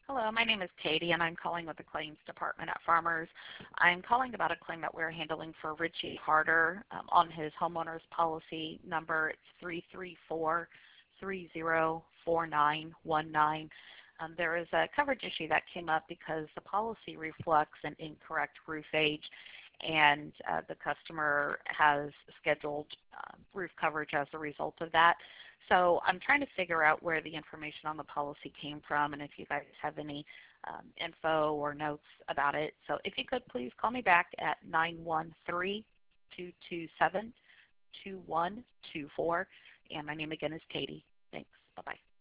Hello, my name is Katie, and I'm calling with the claims department at Farmers. I'm calling about a claim that we're handling for Richie Harder on his homeowner's policy number. It's 334-304919. There is a coverage issue that came up because the policy reflects an incorrect roof age, and the customer has scheduled roof coverage as a result of that. So I'm trying to figure out where the information on the policy came from and if you guys have any info or notes about it. So if you could, please call me back at 913-227-2124. And my name again is Katie. Thanks. Bye-bye.